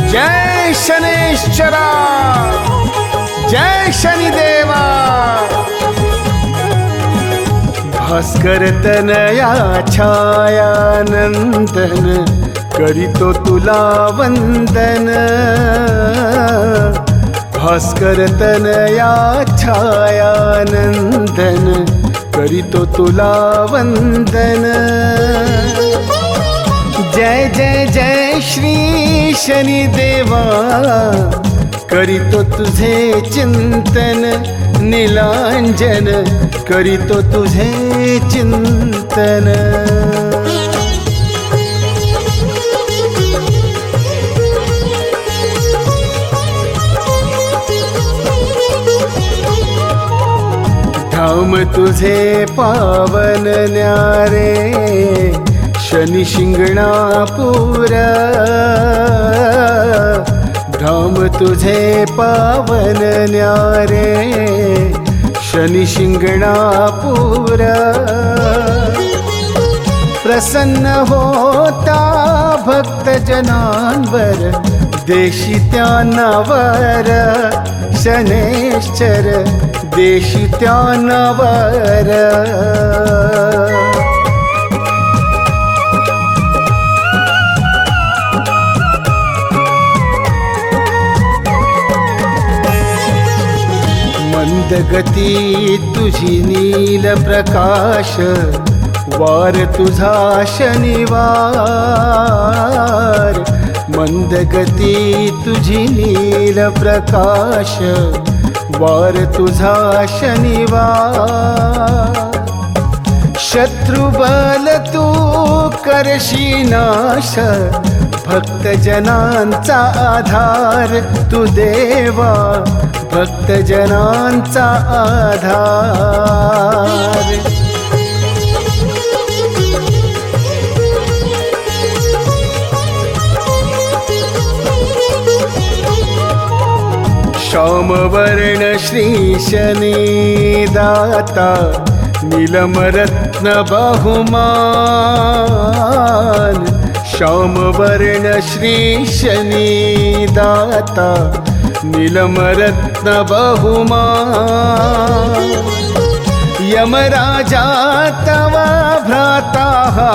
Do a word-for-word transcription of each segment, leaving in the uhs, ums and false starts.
जय शनेश्वरा, जय शनिदेवा। भास्कर तनया छायानंदन, करीतो तुला वंदन। भास्कर तनया छायानंदन, करीतो तुला वंदन। जय जय जय श्री शनिदेवा, करीतो तुझे चिंतन। नीलांजन, करीतो तुझे चिंतन। धाम तुझे पावन न्यारे, शनि शिंगणापूर। धाम तुझे पावन न्यारे, शनि शिंगणापूर। प्रसन्न होता भक्त जनांवर, देशी त्यांनावर। शनेश्वर देशी त्यांनावर। मंदगती तुझी नील प्रकाश, वार तुझा शनिवार। मंदगती तुझी नील प्रकाश, वार तुझा शनिवार। शत्रुबल तू करशी नाश, भक्तजनांचा आधार तू देवा। भक्तजनांचा आधार। श्यामवर्ण श्री शनि दाता, नीलमरत्न बहुमान। श्यामवर्ण श्री शनि दाता, नीलमरत्न बहुमान। यमराजा तवा भ्राता,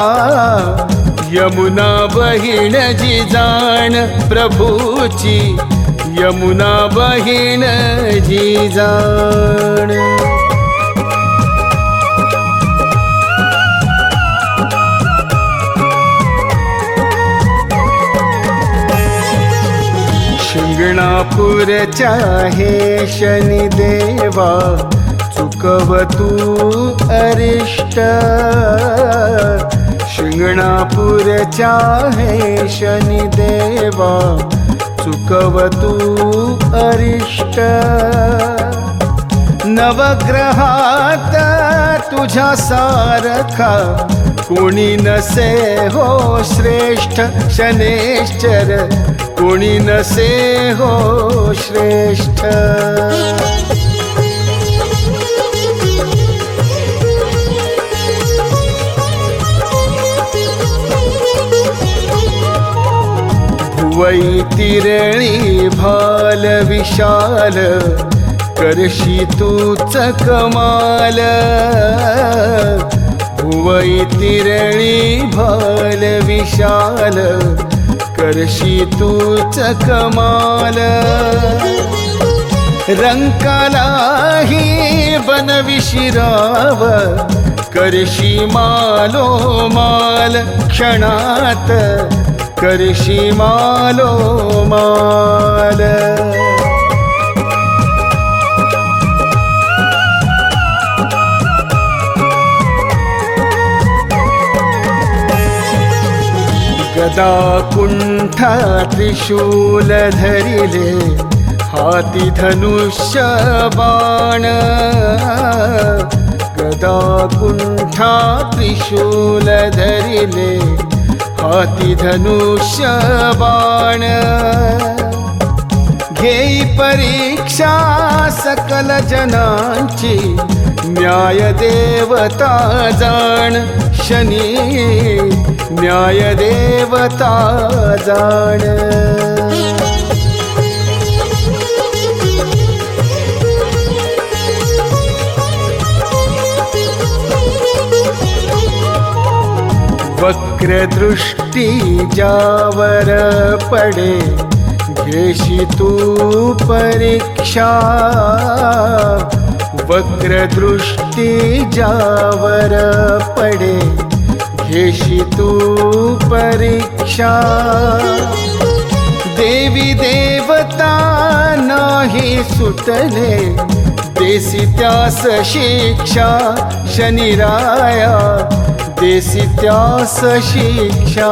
यमुना बहीण जिजाण प्रभूची। यमुना बहीण जिजाण। शिंगणापूरच्या हे शनिदेवा, चुकव तू अरिष्ट। शिंगणापूरच्या हे शनिदेवा, चुकव तू अरिष्ट। नवग्रहात तुझ्या सारखा, कोणी नसे हो श्रेष्ठ। शनेश्वर कोणी नसे हो श्रेष्ठ। वैतिरणी भाल विशाल, करशी तूच कमाल। वैतिरणी भाल विशाल, करशी तूच कमाल। रंकालाही बनविशिराव, करशी मालो माल क्षणात। करशी मालो माल। गदा कुंठा त्रिशूल धरिले, हाती धनुष्य बाण। गदा कुंठा त्रिशूल धरिले, हाती धनुष्य बाण। घेई परीक्षा सकल जनांची, न्याय देवता जाण। शनी न्याय देवता जाण। वक्रदृष्टी ज्यावर पडे घेशी तू परीक्षा वक्रदृष्टी ज्यावर पडे घेशी तू परीक्षा देवी देवता नाही सुटले देसी त्यास शिक्षा शनिराया देसी त्यास शिक्षा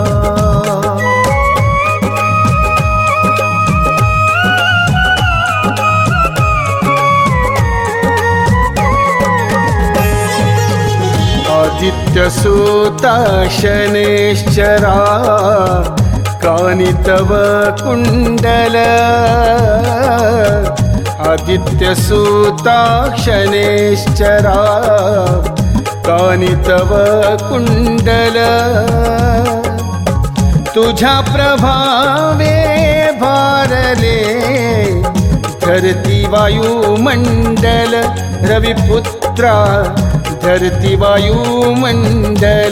आदित्यसूता शनेश्चरा कानि तव कुंडल आदित्यसूता शनेश्चरा कानि तव कुंडल तुझ्या प्रभावे भारले धरती वायुमंडल रविपुत्रा धरती वायुमंडल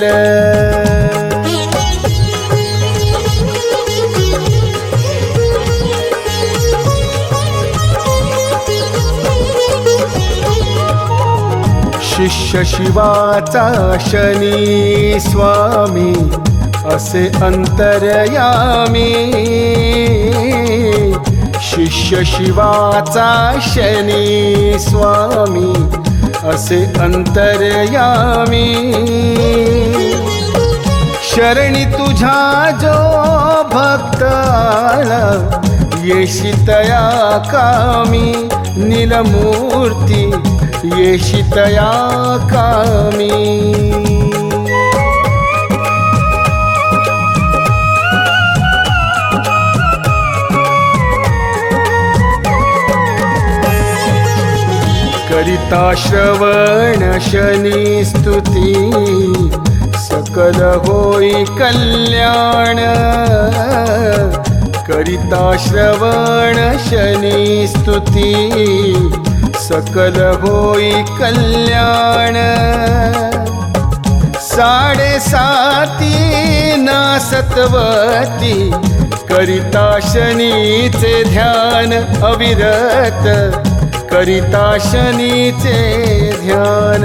शिष्य शिवाचा शनी स्वामी असे अंतर्यामी शिष्य शिवाचा शनी स्वामी असे अंतर्यामी शरणी तुझा जो भक्त आला येशी तया कामी नीलमूर्ती येशी तया कामी करिता श्रवण शनी स्तुती सकल होई कल्याण करिता श्रवण शनी स्तुती सकल होई कल्याण साडे साती ना सतवती करिता शनीचे ध्यान अविरत करिता शनीचे ध्यान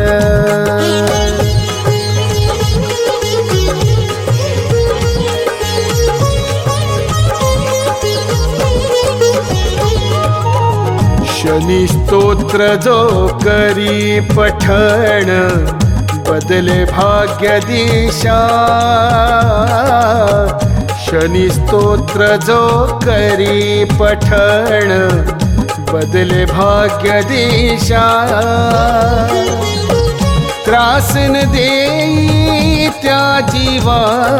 शनी स्तोत्र जो करी पठण बदले भाग्य दिशा शनी स्तोत्र जो करी पठण बदले भाग्य दिशा त्रासन देई त्या जीवा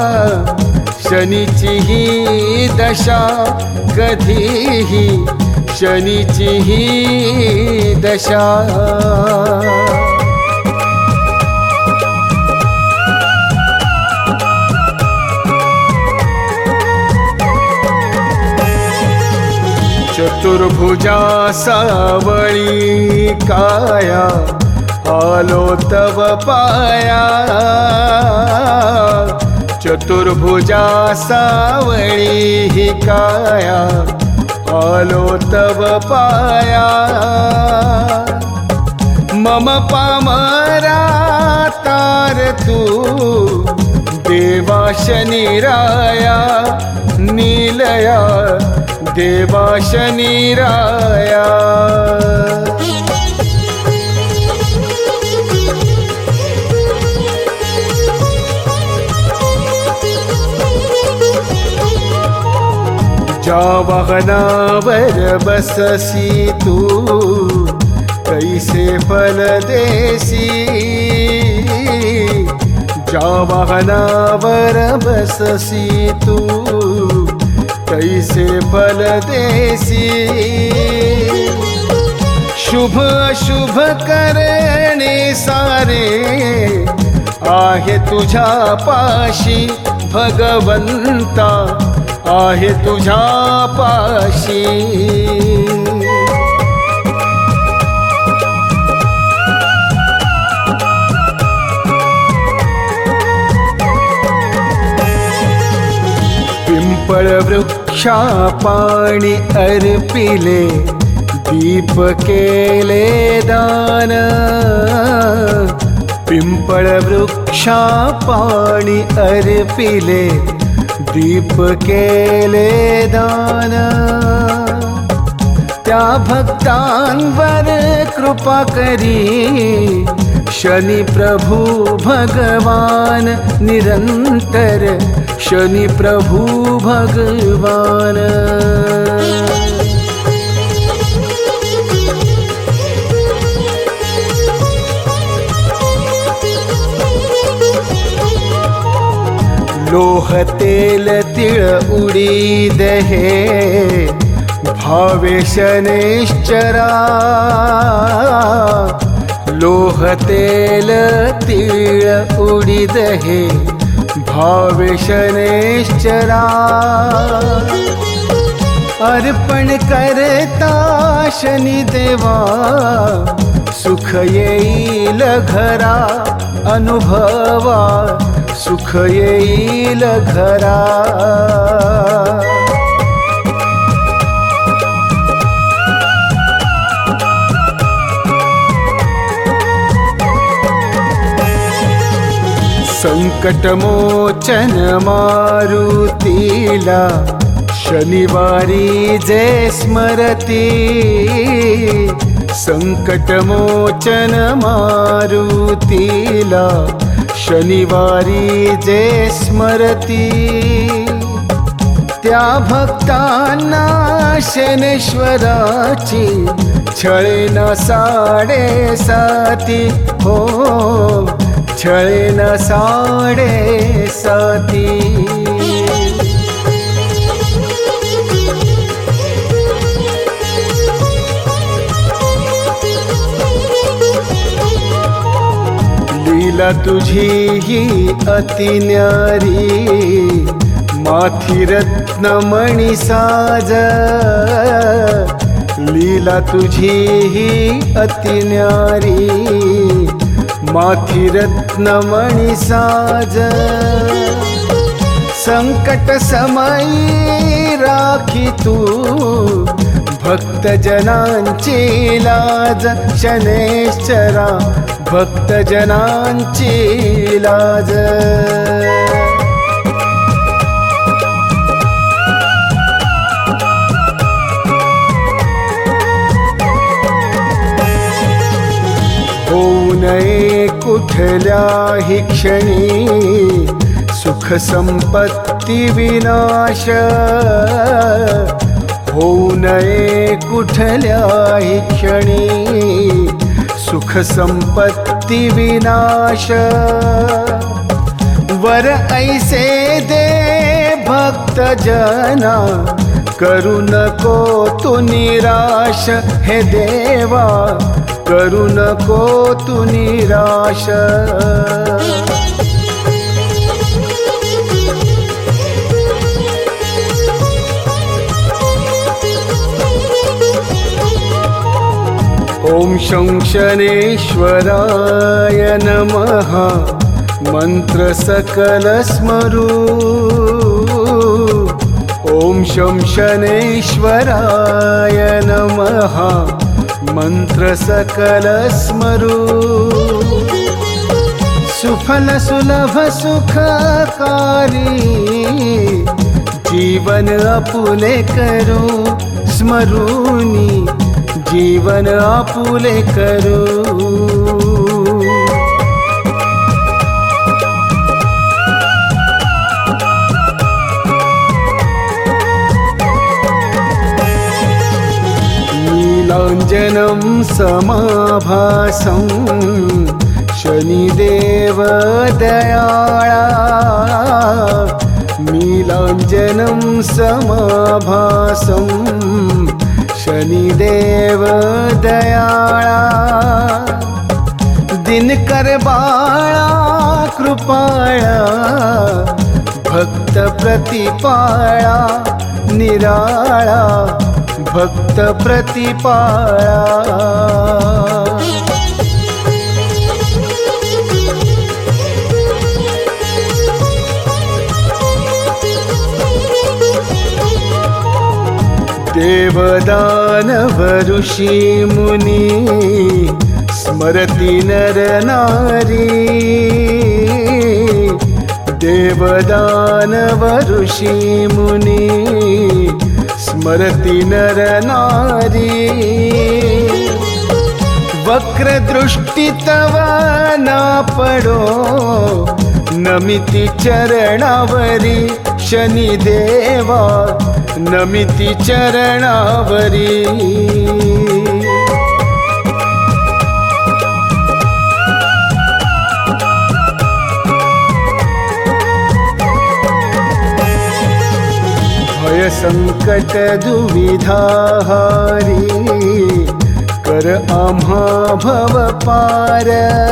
शनीची ही दशा कधीही शनीची ही दशा चतुर्भुजा सावळी काया आलो तव पाया चतुर्भुजा सावळी ही काया आलो तव पाया मम पामरा तार तू देवा शनिराया नीलया देवा शनिराया ज्या वाहनावर बससी तू कैसे फल देसी ज्या वाहनावर बससी तू कैसे फल देसी शुभ अशुभ करणे सारे आहे तुझ्या पाशी भगवंता आहे तुझ्या पाशी पिंपळ वृक्षा पाणी अर्पिले दीप केले दान पिंपळ वृक्षा पाणी अर्पिले दीप केले दान त्या भक्तांवर कृपा करी शनि प्रभु भगवान निरंतर शनि प्रभु भगवान लोह तेल तिळ उडीद हे भावे शनैश्चरा लोह तेल तिळ उडीद हे भावे शनैश्चरा अर्पण करता शनिदेवा सुख येईल घरा अनुभवा सुख येईल घरा संकटमोचन मारुतीला शनिवारी जे स्मरती संकटमोचन मारुतीला शनिवारी जे स्मरती त्या भक्तांना शनेश्वराची छळेना साडे साती हो छळेना साडे साती लीला तुझी ही अति न्यारी माथी रत्नमणी साज लीला तुझी ही अति न्यारी माथी रत्नमणी साज संकट समयी राखी तू भक्त जनांची लाज शनैश्चरा भक्त जनांची लाज होऊ नये कुठल्याही क्षणी सुख संपत्ती विनाश होऊ नये कुठल्याही क्षणी सुख संपत्ती विनाश वर ऐसे दे भक्त जना करू नको तू निराश हे देवा करू नको तू निराश ओम शं शनेश्वराय नमः मंत्र सकल स्मरू ओम शं शनेश्वराय नमः मंत्र सकल स्मरू सुफल सुलभ सुखकारी जीवन आपुले करू स्मरूनी जीवन आपुले करू नीलांजनं समाभासं शनिदेव दयाळा नीलांजनं समाभासं शनिदेव दयाळा दिनकर बाळा कृपाळा भक्त प्रतिपाळा निराळा भक्त प्रतिपाळा देवदानव ऋषी मुनी स्मरति नर नारी देवदानव ऋषी मुनी स्मरति नर नारी वक्र दृष्टि तव ना पडो नमिति चरणावरी शनिदेवा नमिति चरणावरी भय संकट दुविधाहारी कर आम्हा भव पार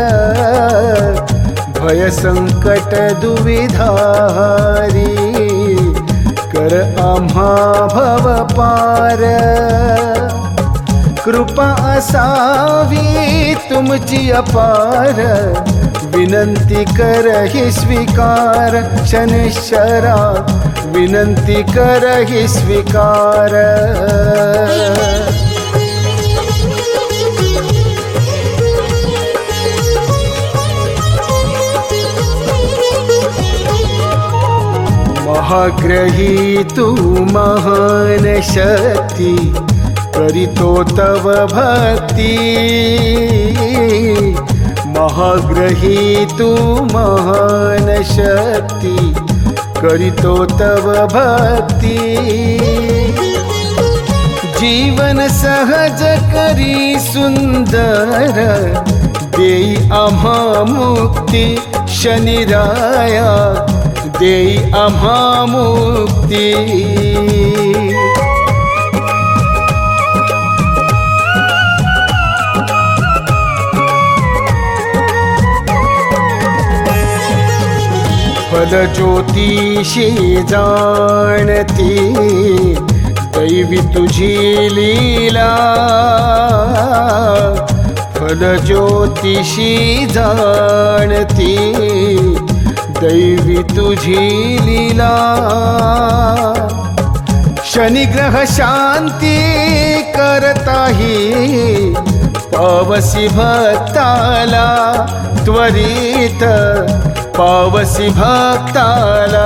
भय संकट दुविधाहारी कर आम्हा भव पार कृपा असावी तुमची अपार विनंती करहि स्वीकार शनिश्चरा विनंती करहि स्वीकार महाग्रही तू महान शक्ति करितो तव भक्ति महाग्रही तू महान शक्ति करितो तव भक्ति जीवन सहज करी सुंदर देई आम्हा मुक्ती शनिराया देई आम्हा मुक्ती फल ज्योतिषी जाणती दैवी तुझी लीला फल ज्योतिषी जाणती दैवी तुझी लीला शनिग्रह शांती करताही पावसी भक्ताला त्वरित पावसी भक्ताला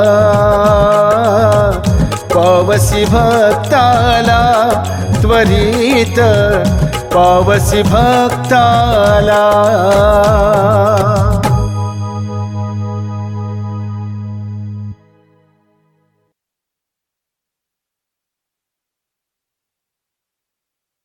पावसी भक्ताला त्वरित पावसी भक्ताला